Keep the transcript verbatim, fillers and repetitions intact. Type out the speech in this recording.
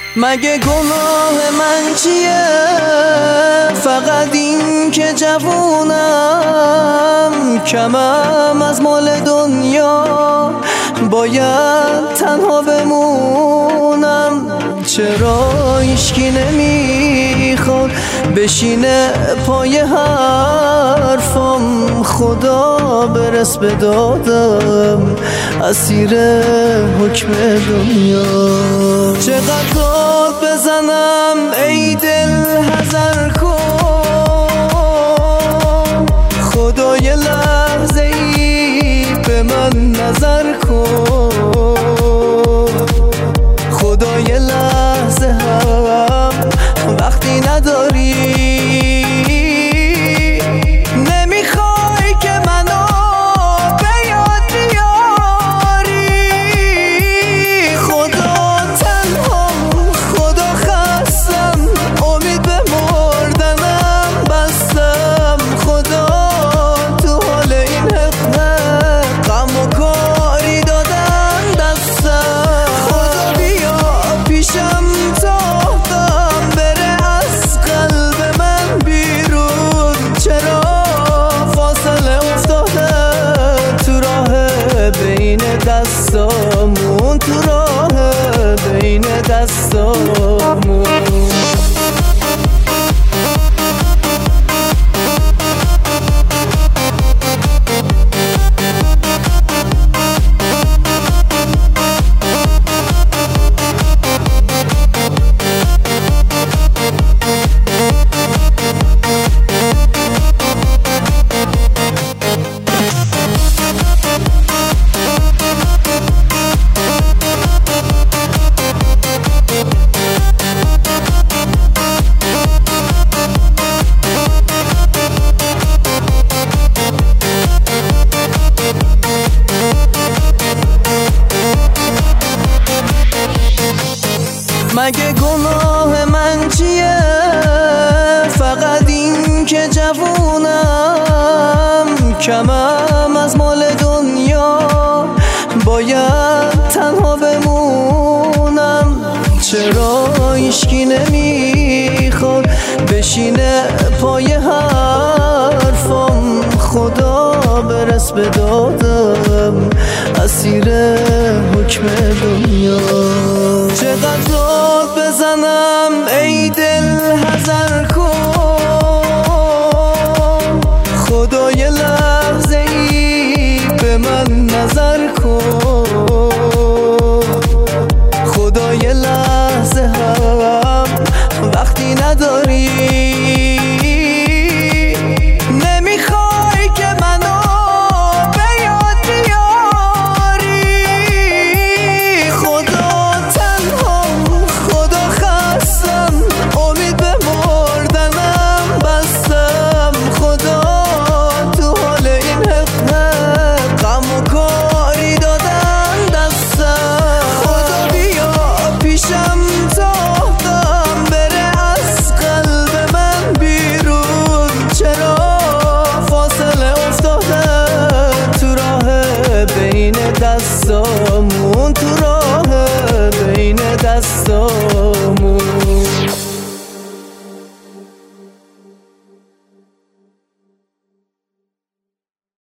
مگه گناه من چیه؟ فقط این که جوونم، کمم از مال دنیا، باید تنها بمونم. چرا هیچکی نمیخواد بشینه پای حرفم؟ خدا برس به دادم، اسیر حکم دنیا. چقدر داد بزنم ای دل حذر کن، خدا یه لحظه ای به من نظر کن. خدا یه لحظه هم وقتی نداری، نمیخوای که منو به یاد بیاری. خدا تنهام، خدا خستم، امید به مردنم بستم. خدا تو حال این حقه غم و کاری دادن دستم. خدا بیا پیشم تا دم بره از قلب من بیرون. چرا فاصله افتاده تو راه بین دستامون، تو راه بین دستامون. مگه گناه من چیه؟ فقط این که جوونم، کمم از مال دنیا، باید تنها بمونم. چرا هیچکی نمیخواد بشینه پای حرفم؟ خدا برس به دادم، اسیر حکم دنیا. چقدر داد بزنم ای دل حذر کن، خدا یه لحظه ای به من نظر کن. خدا یه لحظه هم وقتی نداری، نمیخوای که منو به یاد بیاری. خدا تنهام، خدا خستم، امید به مردنم بستم. خدا تو حال این حقه غم و کاری دادن دستم. خدا بیا پیشم تا دم بره از قلب من بیرون. چرا فاصله افتاده تو راه بین دستامون، تو راه بین دستامون.